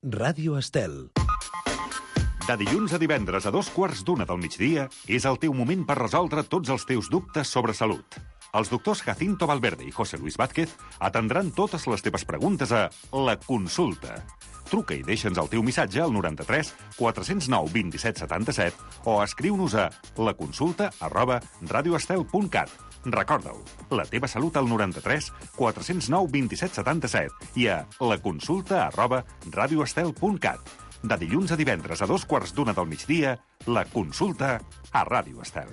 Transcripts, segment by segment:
Ràdio Estel. De dilluns a divendres a 2:15 del migdia és el teu moment per resoldre tots els teus dubtes sobre salut. Els doctors Jacinto Valverde i José Luis Vázquez atendran totes les teves preguntes a La Consulta. Truca i deixa'ns el teu missatge al 93 409 27 77 o escriu-nos a laconsulta@radioestel.cat. Recorda-ho, la teva salut al 93 409 27 77 i a laconsulta@radioestel.cat. De dilluns a divendres a 2:15 del migdia, La Consulta a Ràdio Estel.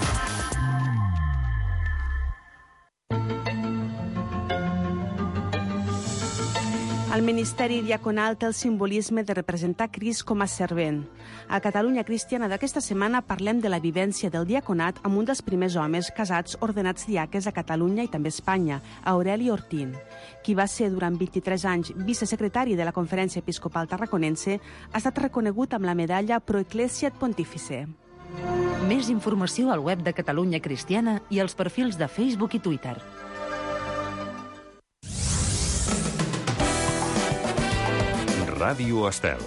El ministeri diaconal té el simbolisme de representar Crist com a servent. A Catalunya Cristiana d'aquesta setmana parlem de la vivència del diaconat amb un dels primers homes casats ordenats diaques a Catalunya i també a Espanya, Aureli Ortín. Qui va ser durant 23 anys vicesecretari de la Conferència Episcopal Tarraconense ha estat reconegut amb la medalla Pro Ecclesiat Pontifice. Més informació al web de Catalunya Cristiana i als perfils de Facebook i Twitter. Ràdio Estel.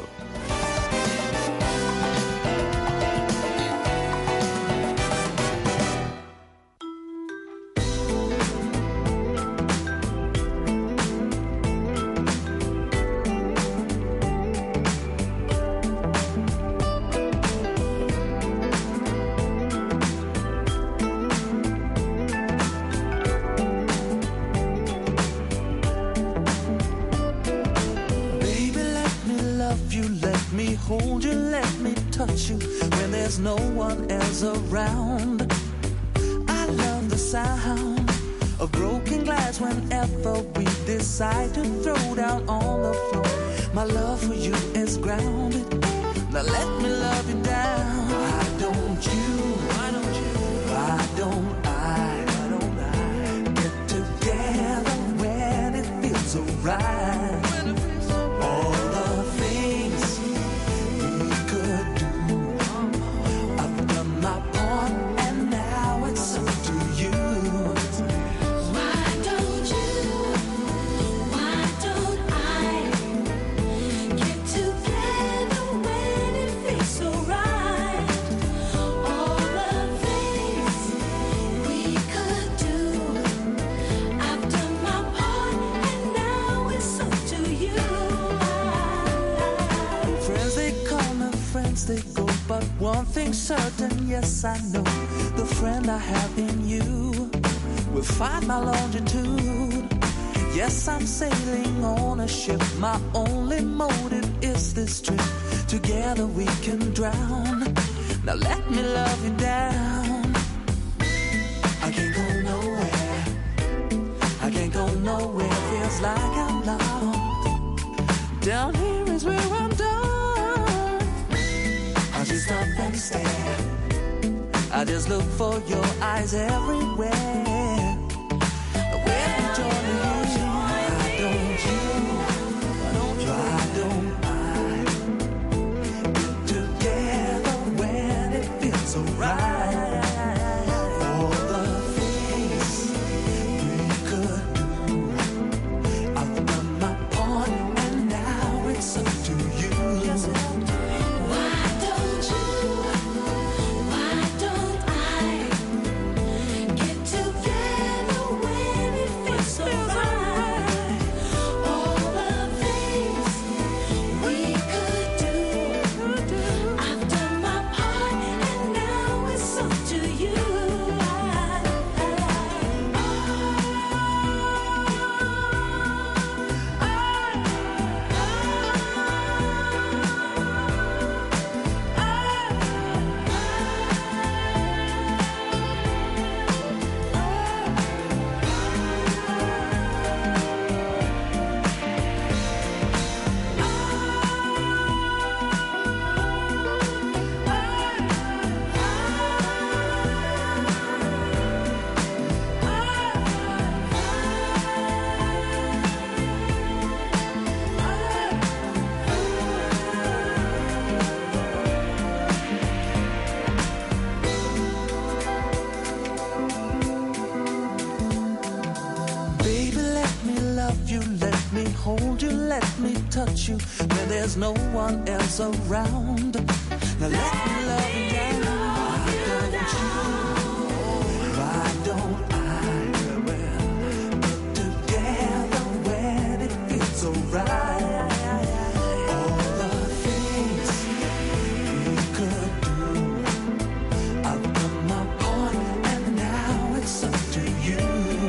Hold you, let me touch you when there's no one else around. I love the sound of broken glass whenever we decide to throw down on the floor. My love for you is grounded. Now let me love you down. Why don't you? Why don't you? Why don't I? Why don't I get together when it feels so right? One thing's certain, yes I know, the friend I have in you will find my longitude. Yes, I'm sailing on a ship, my only motive is this trip. Together we can drown, now let me love you down. I can't go nowhere, I can't go nowhere, feels like I'm lost. Down here is where I'm done. I just stop and stare. I just look for your eyes everywhere. Where did you leave? Why don't you? Why don't I get together when it feels so right? All the things we could do, I've done my part and now it's up to you. Yes, together there's no one else around. Now let me love you down. Why don't I get together when it feels so right? All the things we could do, I've done my part and now it's up to you.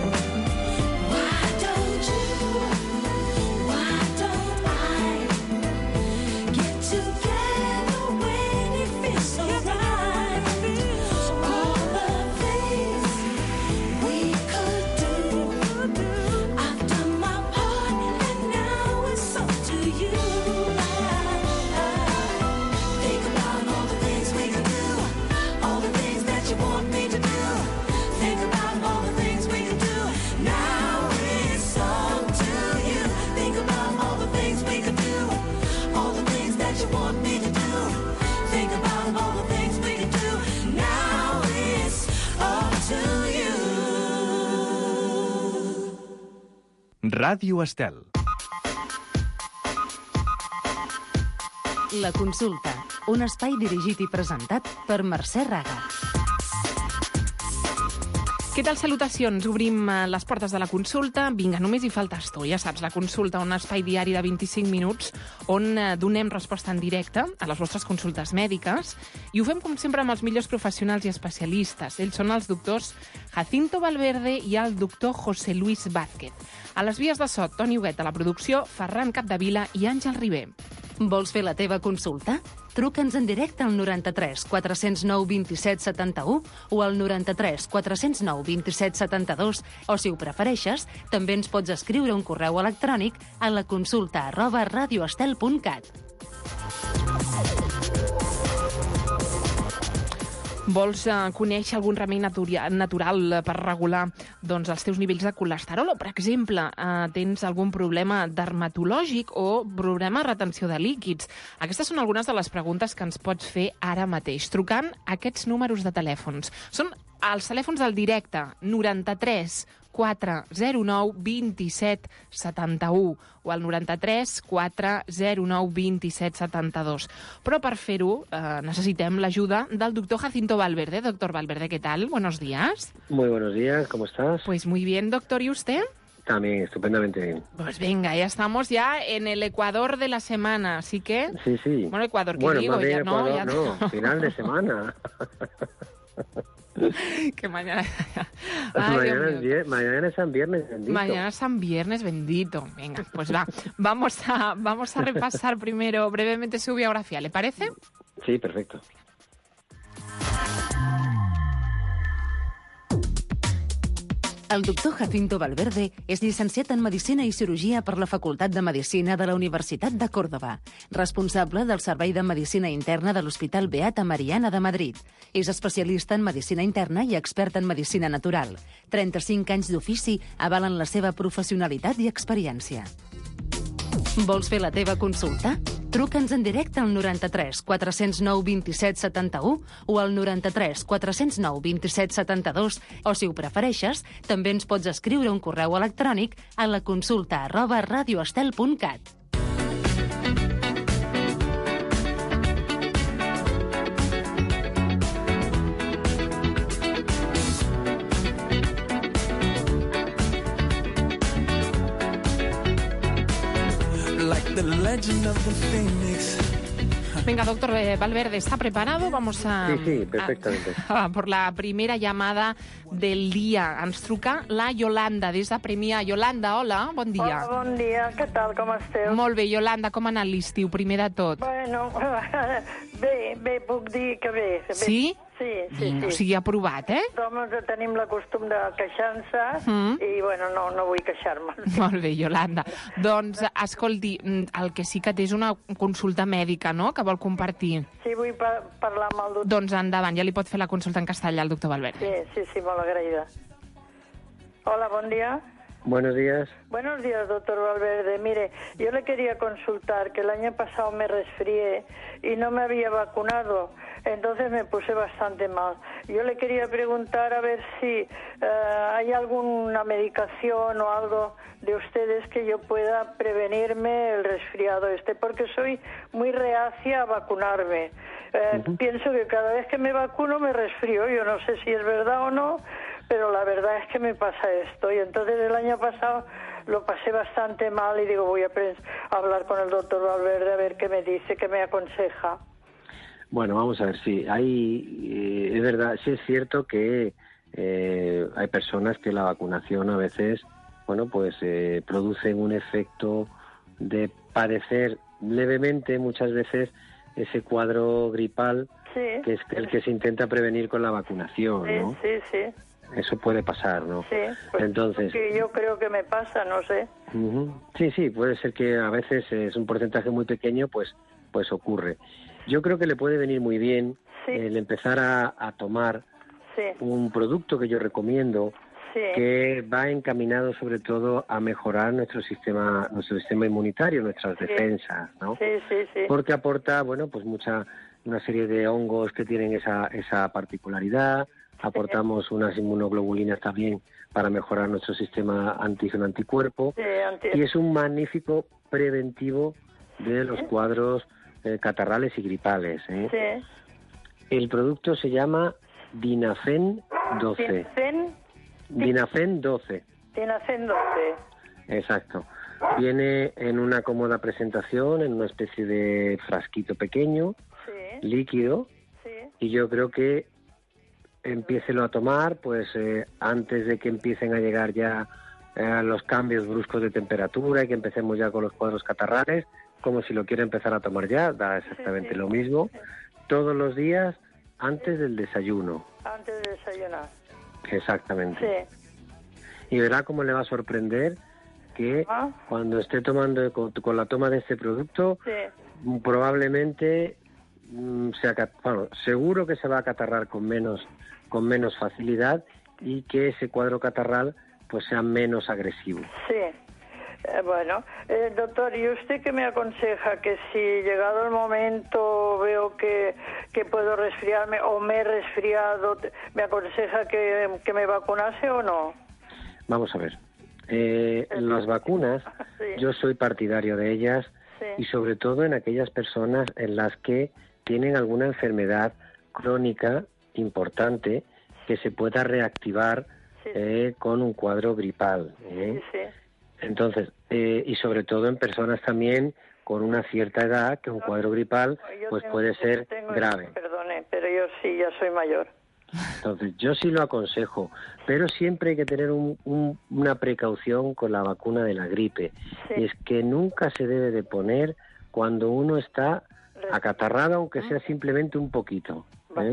Ràdio Estel. La Consulta, un espai dirigit i presentat per Mercè Raga. Què tal, salutacions? Obrim les portes de la consulta. Vinga, només hi faltes tu, ja saps, la consulta, un espai diari de 25 minuts on donem resposta en directe a les vostres consultes mèdiques i ho fem, com sempre, amb els millors professionals i especialistes. Ells són els doctors Jacinto Valverde i el doctor José Luis Vázquez. A les vies de so, Toni Huguet, a la producció, Ferran Capdevila i Àngel Ribé. Vols fer la teva consulta? Truca'ns en directe al 93 409 27 71 o al 93 409 27 72 o, si ho prefereixes, també ens pots escriure un correu electrònic a la consulta@radioestel.cat. Vols conèixer algun remei natural per regular els teus nivells de colesterol? O, per exemple, tens algun problema dermatològic o problema de retenció de líquids? Aquestes són algunes de les preguntes que ens pots fer ara mateix, trucant aquests números de telèfons. Són els telèfons del directe, 93 409 27 71 o al 93 409 27 72. Però per fer-ho necessitem l'ajuda del doctor Jacinto Valverde. Doctor Valverde, ¿qué tal? Buenos días. Muy buenos días, ¿cómo estás? Pues muy bien, doctor. ¿Y usted? También, estupendamente bien. Pues venga, ya estamos en el Ecuador de la semana, así que... Sí, sí. Bueno, Ecuador, ¿qué bueno, digo? Más bien Ya Ecuador, ya no, final de semana. Que mañana... Mañana es San Viernes bendito. Mañana es San Viernes bendito. Venga, pues va. Vamos a repasar primero brevemente su biografía, ¿le parece? Sí, perfecto. El doctor Jacinto Valverde és llicenciat en Medicina i Cirurgia per la Facultat de Medicina de la Universitat de Còrdova, responsable del Servei de Medicina Interna de l'Hospital Beata Mariana de Madrid. És especialista en Medicina Interna i expert en Medicina Natural. 35 anys d'ofici avalen la seva professionalitat i experiència. Vols fer la teva consulta? Truca'ns en directe al 93 409 27 71 o al 93 409 27 72 o, si ho prefereixes, també ens pots escriure un correu electrònic a la consulta@radioestel.cat. The legend of the Phoenix. Venga, doctor Valverde, ¿está preparado? Vamos Sí, perfectamente. Por la primera llamada del dia. Ens truca la Yolanda, des de Premià. Yolanda, hola, bon dia. Hola, bon dia, què tal, com esteu? Molt bé, Yolanda, com ha anat l'estiu, primer de tot? Bueno, bé, puc dir que bé. Sí? Sí. O sigui, aprovat, eh? Doncs tenim la costum de queixar-se i, bueno, no vull queixar-me. Molt bé, Yolanda. Doncs, escolti, el que sí que té és una consulta mèdica, no?, que vol compartir. Sí, vull parlar amb el doctor. Doncs endavant, ja li pot fer la consulta en castellà al doctor Valverde. Sí, molt agraïda. Hola, bon dia. Buenos días. Buenos días, doctor Valverde. Mire, yo le quería consultar que el año pasado me resfrié y no me había vacunado, entonces me puse bastante mal. Yo le quería preguntar a ver si hay alguna medicación o algo de ustedes que yo pueda prevenirme el resfriado porque soy muy reacia a vacunarme. Pienso que cada vez que me vacuno me resfrío. Yo no sé si es verdad o no, pero la verdad es que me pasa esto. Y entonces el año pasado lo pasé bastante mal y digo, voy a hablar con el doctor Valverde a ver qué me dice, qué me aconseja. Bueno, vamos a ver, sí, es verdad, sí es cierto que hay personas que la vacunación a veces, bueno, pues producen un efecto de padecer levemente muchas veces ese cuadro gripal, sí, que es el que se intenta prevenir con la vacunación, ¿no? Sí. Eso puede pasar, ¿no? Sí, pues entonces yo creo que me pasa, no sé. Sí, puede ser que a veces es un porcentaje muy pequeño, pues ocurre. Yo creo que le puede venir muy bien el empezar a tomar un producto que yo recomiendo, que va encaminado sobre todo a mejorar nuestro sistema inmunitario, nuestras defensas, ¿no? Sí. Porque aporta, bueno, pues una serie de hongos que tienen esa particularidad. Aportamos unas inmunoglobulinas también para mejorar nuestro sistema antígeno-anticuerpo. Y es un magnífico preventivo de los cuadros catarrales y gripales. El producto se llama Dinafen 12. Dinafen 12. Dinafen 12. Exacto. Viene en una cómoda presentación, en una especie de frasquito pequeño, líquido, y yo creo que empiécelo a tomar, pues antes de que empiecen a llegar ya los cambios bruscos de temperatura y que empecemos ya con los cuadros catarrales, como si lo quiere empezar a tomar ya, da exactamente lo mismo, todos los días antes del desayuno. Antes de desayunar. Exactamente. Y verá cómo le va a sorprender que cuando esté tomando con la toma de este producto, probablemente seguro que se va a catarrar con menos facilidad y que ese cuadro catarral pues sea menos agresivo. Sí. Bueno, doctor, ¿y usted qué me aconseja? Que si llegado el momento veo que puedo resfriarme o me he resfriado, ¿me aconseja que me vacunase o no? Vamos a ver. Las vacunas, yo soy partidario de ellas y sobre todo en aquellas personas en las que tienen alguna enfermedad crónica importante que se pueda reactivar con un cuadro gripal. Entonces, y sobre todo en personas también con una cierta edad, que un cuadro gripal pues puede ser grave. Perdone, pero yo sí, ya soy mayor. Entonces, yo sí lo aconsejo, pero siempre hay que tener una precaución con la vacuna de la gripe. Y es que nunca se debe de poner cuando uno está acatarrado, aunque sea simplemente un poquito.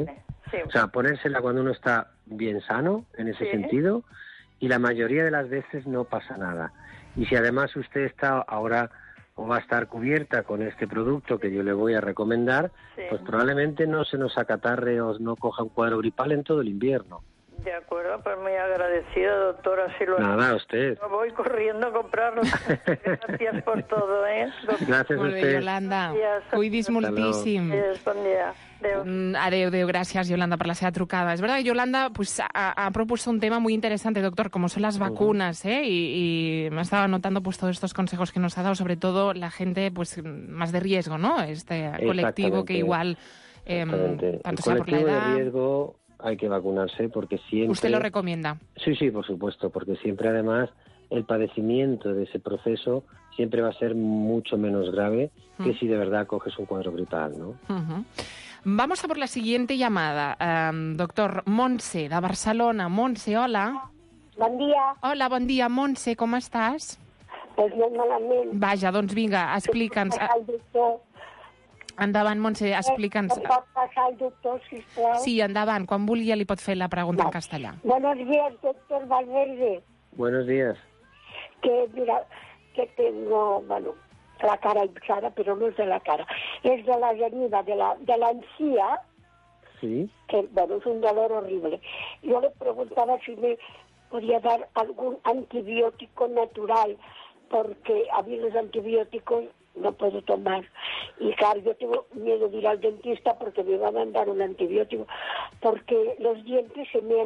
O sea, ponérsela cuando uno está bien sano, en ese sentido, y la mayoría de las veces no pasa nada. Y si además usted está ahora o va a estar cubierta con este producto que yo le voy a recomendar, pues probablemente no se nos acatarre o no coja un cuadro gripal en todo el invierno. De acuerdo, pues muy agradecida, doctora. Así lo Nada, a usted. Voy corriendo a comprarlo. Gracias por todo, Gràcies a usted. Yolanda, cuidis moltíssim. Bon dia. Adeu, gracias Yolanda por la seva trucada. Es verdad que Yolanda pues, ha propuesto un tema muy interesante, doctor, como son las vacunas, y me estaba notando pues todos estos consejos que nos ha dado, sobre todo la gente pues más de riesgo, ¿no? Este colectivo que igual, tanto sea por la edad... de riesgo hay que vacunarse porque siempre... ¿Usted lo recomienda? Sí, por supuesto, porque siempre además el padecimiento de ese proceso siempre va a ser mucho menos grave que si de verdad coges un cuadro gripal, ¿no? Vamos a por la siguiente llamada. Doctor, Montse, de Barcelona. Montse, hola. Bon dia. Hola, bon dia, Montse, com estàs? Pues molt malament. Vaja, doncs vinga, explica'ns. Endavant, Montse, explica'ns. Em pot passar el doctor, sisplau? Sí, endavant. Quan vulgui li pot fer la pregunta en castellà. Buenos días, doctor Valverde. Buenos días. Que, mira, que tengo, bueno, la cara hinchada, pero no es de la cara. Es de la geniva, de la encía. Sí. Que, bueno, es un dolor horrible. Yo le preguntaba si me podía dar algún antibiótico natural, porque a mí los antibióticos no puedo tomar. Y claro, yo tengo miedo de ir al dentista porque me va a mandar un antibiótico, porque los dientes se me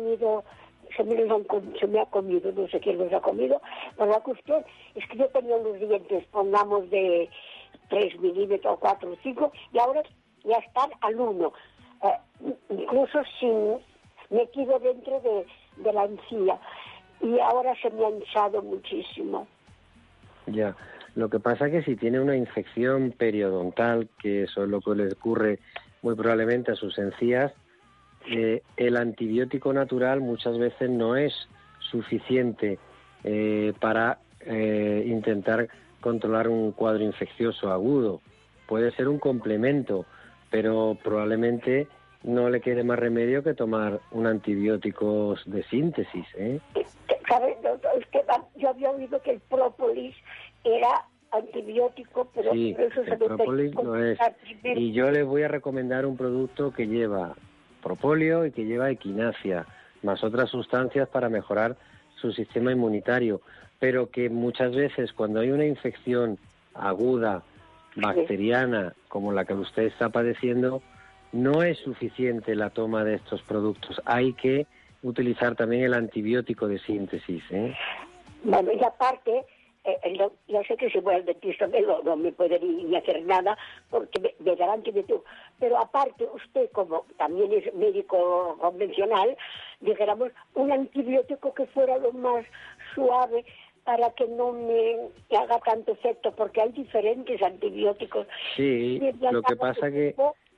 ha comido, no sé quién los ha comido, ¿verdad que usted? Es que yo tenía unos dientes, pongamos, de 3 milímetros, 4 o 5, y ahora ya están al 1. Incluso metido dentro de la encía, y ahora se me ha hinchado muchísimo. Ya, lo que pasa es que si tiene una infección periodontal, que eso es lo que le ocurre muy probablemente a sus encías, el antibiótico natural muchas veces no es suficiente para intentar controlar un cuadro infeccioso agudo. Puede ser un complemento, pero probablemente no le quede más remedio que tomar un antibiótico de síntesis, ¿eh? ¿Sabe, doctor? Es que yo había oído que el própolis era antibiótico, pero sí, eso el própolis no es. Y yo les voy a recomendar un producto que lleva propóleo y que lleva equinacia, más otras sustancias para mejorar su sistema inmunitario, pero que muchas veces cuando hay una infección aguda, bacteriana, como la que usted está padeciendo, no es suficiente la toma de estos productos. Hay que utilizar también el antibiótico de síntesis, ¿eh? Bueno, y aparte, yo sé que si voy al dentista no me puede ni hacer nada porque me dará antibiótico, pero aparte usted, como también es médico convencional, dijéramos, un antibiótico que fuera lo más suave para que no me haga tanto efecto, porque hay diferentes antibióticos. Sí, lo que pasa que...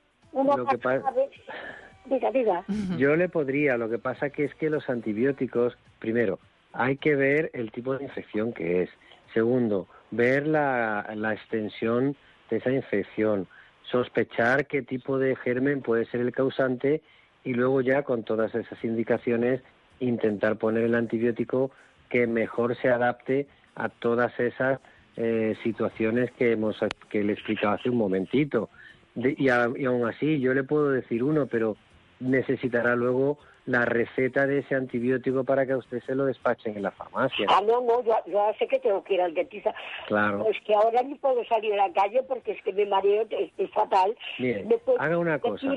Diga. Yo le podría, lo que pasa que es que los antibióticos, primero, hay que ver el tipo de infección que es. Segundo, ver la extensión de esa infección, sospechar qué tipo de germen puede ser el causante y luego ya con todas esas indicaciones intentar poner el antibiótico que mejor se adapte a todas esas situaciones que le he explicado hace un momentito. Y aún así yo le puedo decir uno, pero necesitará luego la receta de ese antibiótico para que a usted se lo despachen en la farmacia. No, yo sé que tengo que ir al dentista. Claro. Es que ahora ni puedo salir a la calle porque es que me mareo, es fatal. Bien, haga una cosa,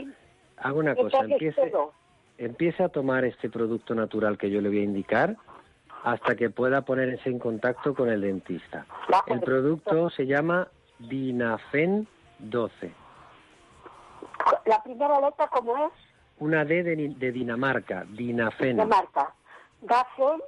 empiece a tomar este producto natural que yo le voy a indicar hasta que pueda ponerse en contacto con el dentista. El producto se llama Dinafen 12. ¿La primera letra cómo es? Una D de Dinamarca, Dinafen. Dinamarca. ¿Dafen?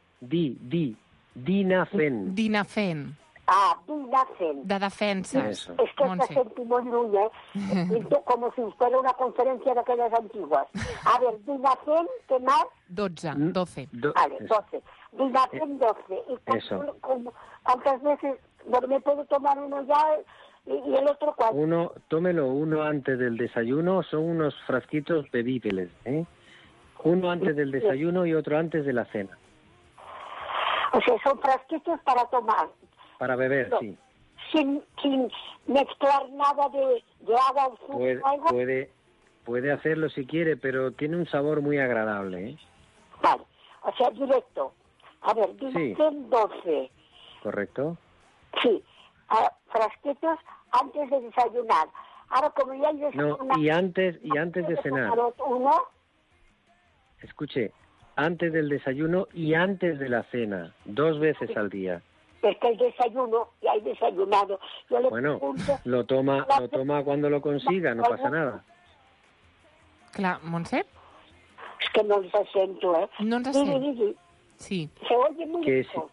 Dinafen. Dinafen. Ah, Dinafen. De defensa. Eso. Es que está sentí muy lluny, como si fuera una conferencia de aquellas antiguas. A ver, Dinafen, ¿qué más? 12. Vale, 12. Dinafen 12. ¿Y eso. ¿Cuántas veces me puedo tomar uno ya y el otro cuál? Tómelo uno antes del desayuno, son unos frasquitos bebibles, ¿eh? Uno antes del desayuno y otro antes de la cena. O sea, son frasquitos para tomar. Para beber, sí. Sin mezclar nada de agua o zumo. Puede hacerlo si quiere, pero tiene un sabor muy agradable, ¿eh? Vale, o sea, directo. A ver, dicen 12. ¿Correcto? Sí. Frasquitos antes de desayunar. Ahora, como ya desayunado... No, y antes de cenar. ¿Uno? Escuche, antes del desayuno y antes de la cena, 2 veces al día. Es que el desayuno, ya hay desayunado. Lo toma cuando lo consiga, no pasa nada. Clar, Montse? Es que no les sento, ¿eh? No ens sent. Sí. Se oye muy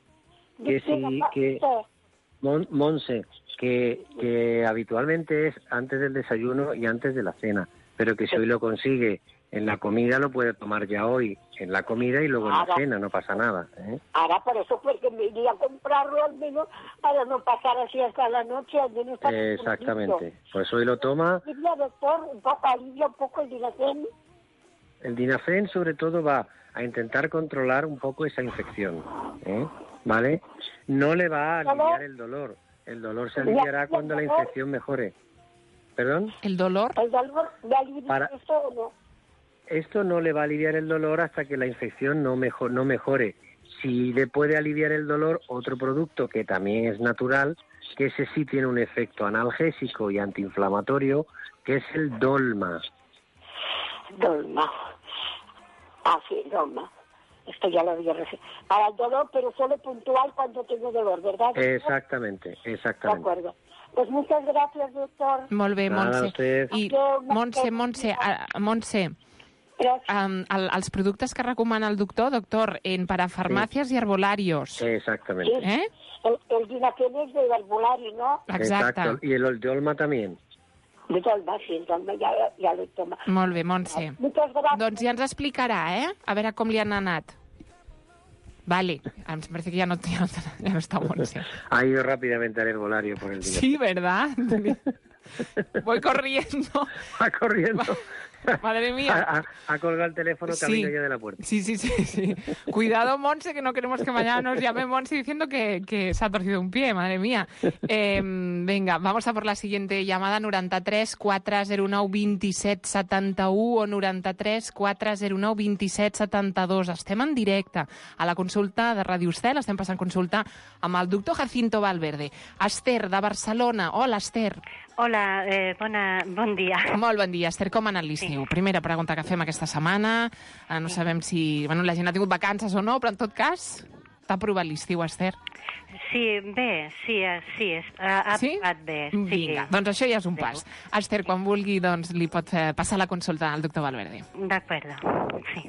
Monse, que habitualmente es antes del desayuno y antes de la cena, pero que si hoy lo consigue en la comida lo puede tomar ya hoy, en la comida y luego en la cena, no pasa nada, ¿eh? Ahora por eso porque me iría a comprarlo al menos para no pasar así hasta la noche, al menos para exactamente, pues hoy lo toma. Doctor, alivia un poco el Dinafen. El Dinafen sobre todo va a intentar controlar un poco esa infección, ¿eh? ¿Vale? No le va a aliviar el dolor se aliviará cuando la infección mejore. ¿Perdón? ¿El dolor? ¿El dolor le alivia esto o no? Esto no le va a aliviar el dolor hasta que la infección no mejore. Si le puede aliviar el dolor, otro producto que también es natural, que ese sí tiene un efecto analgésico y antiinflamatorio, que es el Dolma. Dolma. Ah, sí, Dolma. Esto ya lo había recibido. Para el dolor, pero solo puntual cuando tengo dolor, ¿verdad? Exactamente. De acuerdo. Pues muchas gracias, doctor. Molt bé, Nada, Montse. usted. I Montse, els productes que recomana el doctor, para farmàcies i herbolarios. Exactamente. ¿Eh? El Dinaken es de herbolario, ¿no? Exacte. Exacto. Y el Dolma también. De Dolma, sí, el Dolma ja l'he tomat. Molt bé, Montse. Muchas gracias. Doncs ja ens explicarà, a veure com li han anat. Vale, em parece que ya no está Montse. Ha ido rápidamente al herbolario por el Dinaken. Sí, ¿verdad? Voy corriendo. Va corriendo. Madre mía. Ha colgado el teléfono camino ya de la puerta. Sí. Cuidado, Montse, que no queremos que mañana nos llame Montse diciendo que se ha torcido un pie, madre mía. Venga, vamos a por la siguiente llamada, 93 409 27 71 o 93 409 27 72. Estem en directe a la consulta de Ràdio Estel, estem passant consulta amb el doctor Jacinto Valverde. Esther, de Barcelona. Hola, Esther. Hola, bon dia. Molt bon dia, Esther. Com ha anat l'estiu? Primera pregunta que fem aquesta setmana. No sabem si la gent ha tingut vacances o no, però en tot cas, t'ha provat l'estiu, Esther? Sí, bé, sí, ha provat bé. Vinga, doncs això ja és un pas. Esther, quan vulgui, doncs li pot passar la consulta al doctor Valverde. D'acord, sí.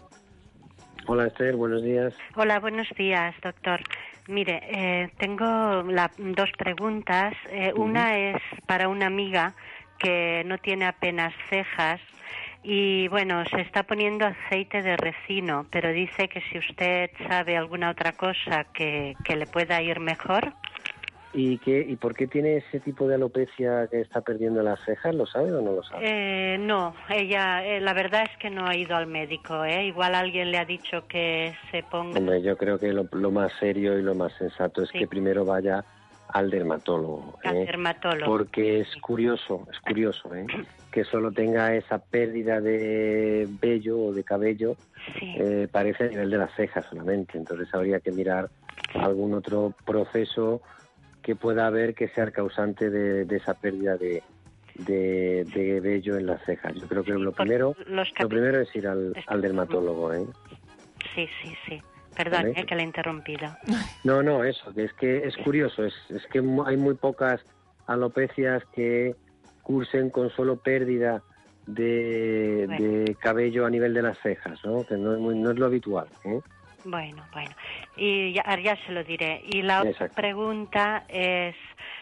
Hola, Esther, buenos días. Hola, buenos días, doctor. Mire, tengo dos preguntas. Una es para una amiga que no tiene apenas cejas y, bueno, se está poniendo aceite de resino, pero dice que si usted sabe alguna otra cosa que le pueda ir mejor. ¿Y por qué tiene ese tipo de alopecia que está perdiendo las cejas? ¿Lo sabe o no lo sabe? No, ella, la verdad es que no ha ido al médico, Igual alguien le ha dicho que se ponga... Hombre, yo creo que lo más serio y lo más sensato es que primero vaya al dermatólogo. Al dermatólogo. Porque es curioso, que solo tenga esa pérdida de vello o de cabello, parece a nivel de las cejas solamente. Entonces habría que mirar algún otro proceso que pueda haber que sea el causante de esa pérdida de vello en las cejas. Yo creo que lo primero es ir al dermatólogo. Sí. Perdón, ¿Vale? que le he interrumpido. No, eso, que es curioso. Es que hay muy pocas alopecias que cursen con solo pérdida de cabello a nivel de las cejas, ¿no? Que no es lo habitual, Bueno. Y ya se lo diré. Y la otra pregunta es,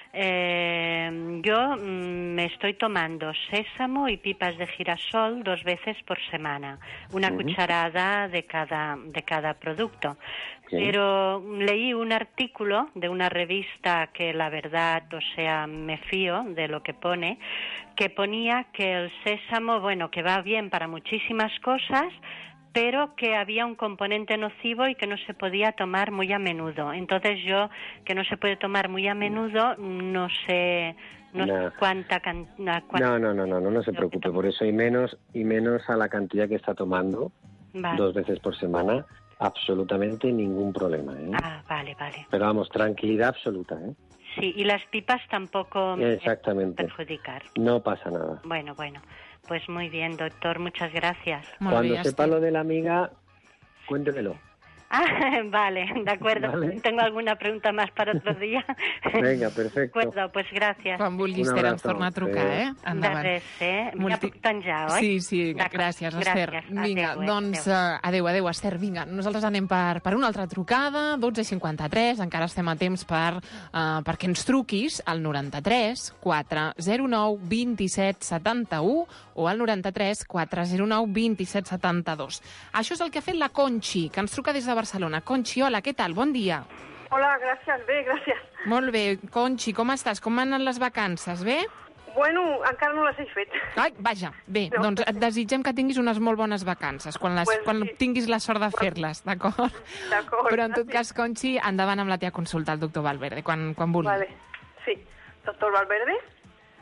yo me estoy tomando sésamo y pipas de girasol 2 veces por semana, una cucharada de cada producto. Pero leí un artículo de una revista que la verdad, me fío de lo que pone, que ponía que el sésamo, que va bien para muchísimas cosas, pero que había un componente nocivo y que no se podía tomar muy a menudo. Entonces yo, que no se puede tomar muy a menudo, no sé cuánta... No se preocupe por eso, y menos a la cantidad que está tomando, 2 veces por semana, absolutamente ningún problema. Vale. Pero vamos, tranquilidad absoluta. Sí, y las pipas tampoco me pueden perjudicar. No pasa nada. Bueno. Pues muy bien, doctor, muchas gracias. Cuando sepa lo de la amiga, cuéntemelo. Vale, de acuerdo. Vale. ¿Tengo alguna pregunta más para otro día? Venga, perfecto. De acuerdo, pues gràcies. Quan vulguis, Esther, ens torna a trucar, Endavant. De res, m'hi apunten ja, oi? Sí, gràcies, Esther. Vinga, doncs, adéu, Esther. Vinga, nosaltres anem per una altra trucada, 12:53, encara estem a temps perquè ens truquis al 93 409 27 71 o al 93 409 27 72. Això és el que ha fet la Conchi, que ens truca des de Barcelona. Conchi, hola, què tal? Bon dia. Hola, gràcies, bé, gràcies. Molt bé. Conchi, com estàs? Com van les vacances, bé? Bueno, encara no les he fet. Ai, vaja, bé, doncs et desitgem que tinguis unes molt bones vacances, quan tinguis la sort de fer-les, d'acord? D'acord. Però en tot cas, Conchi, endavant amb la teva consulta al doctor Valverde, quan vulgui. Vale, sí. Doctor Valverde?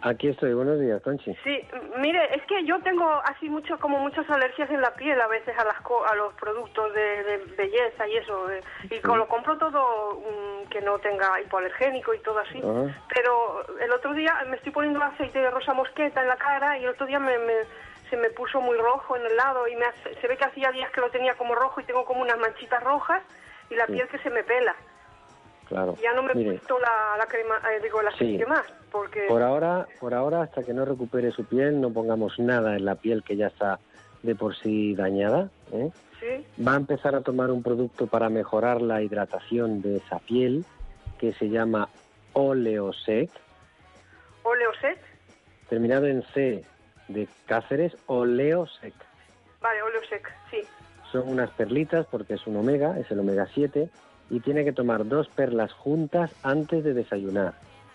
Aquí estoy, buenos días, Conchi. Sí, mire, es que yo tengo así como muchas alergias en la piel a veces a los productos de belleza y eso. Y lo compro todo que no tenga hipoalergénico y todo así. Pero el otro día me estoy poniendo aceite de rosa mosqueta en la cara y el otro día se me puso muy rojo en el lado y se ve que hacía días que lo tenía como rojo y tengo como unas manchitas rojas y la piel que se me pela. Claro. Ya no me he puesto la crema, el aceite más, porque... Por ahora, hasta que no recupere su piel, no pongamos nada en la piel que ya está de por sí dañada, ¿eh? Sí. Va a empezar a tomar un producto para mejorar la hidratación de esa piel, que se llama Oleosec. ¿Oleosec? Terminado en C de Cáceres, Oleosec. Vale, Oleosec, sí. Son unas perlitas porque es un omega, es el omega 7, y tiene que tomar 2 perlas juntas antes de desayunar.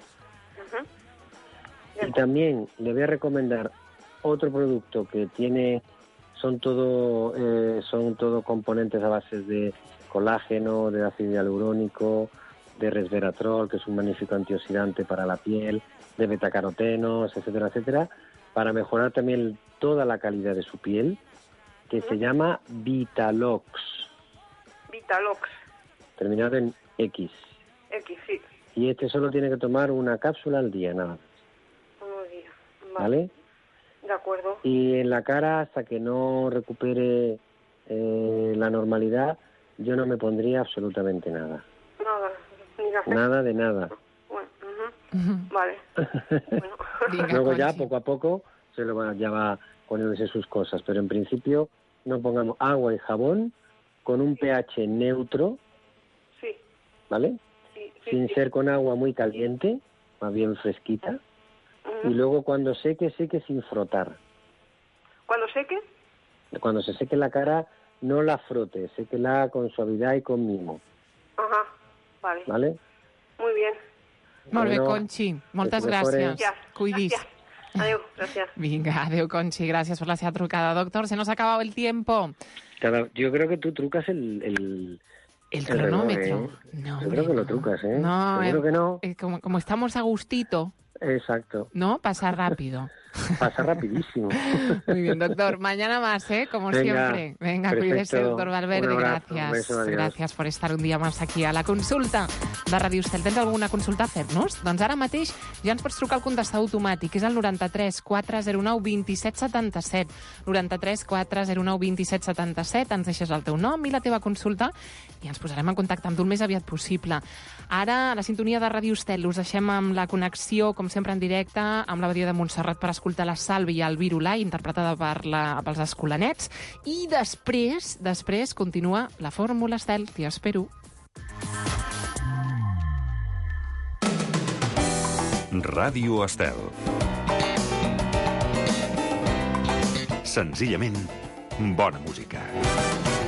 Y también le voy a recomendar otro producto que son todo componentes a base de colágeno, de ácido hialurónico, de resveratrol, que es un magnífico antioxidante para la piel, de betacarotenos, etcétera, etcétera, para mejorar también toda la calidad de su piel, que se llama Vitalox. Vitalox. Terminado en X. X, sí. Y solo tiene que tomar una cápsula al día, nada. Unos días. ¿Vale? De acuerdo. Y en la cara, hasta que no recupere la normalidad, yo no me pondría absolutamente nada. Nada, ni café. Nada de nada. Bueno, vale. Bueno. Luego ya, poco a poco, ya va poniéndose sus cosas. Pero en principio, no pongamos agua y jabón con un pH neutro. Sí. ¿Vale? Sí, sin ser con agua muy caliente, más bien fresquita. Y luego cuando seque sin frotar. ¿Cuando seque? Cuando se seque la cara, no la frote, séquela con suavidad y con mimo. Ajá, vale. ¿Vale? Muy bien. Molt bé, Conchi. Moltes gràcies. Cuidis. Adéu, gracias. Vinga, adéu, Conchi. Gràcies per la seva trucada. Doctor, se nos ha acabado el tiempo. Yo creo que tú trucas el cronómetro. Reloj, ¿eh? No, yo creo que lo trucas, ¿eh? No, seguro que no. Como estamos a gustito. Exacto. ¿No? Pasa rápido. Pasa rapidísimo. Muy bien, doctor. Mañana más, ¿eh? Como siempre. Venga, cuídese, doctor Valverde. Gracias. Gràcies per estar un dia més aquí a la consulta de Ràdio Estel. Tens alguna consulta a fer-nos? Doncs ara mateix ja ens pots trucar al contestador automàtic. És el 93 409 27 77. 93 409 27 77. Ens deixes el teu nom i la teva consulta i ens posarem en contacte amb tu el més aviat possible. Ara, a la sintonia de Ràdio Estel, us deixem amb la connexió, com sempre en directe, amb l'Abadia de Montserrat per escoltar la Salvi i el Virulai, interpretada pels Escolanets. I després continua la Fórmula Estel. T'hi espero. Ràdio Estel. Senzillament, bona música.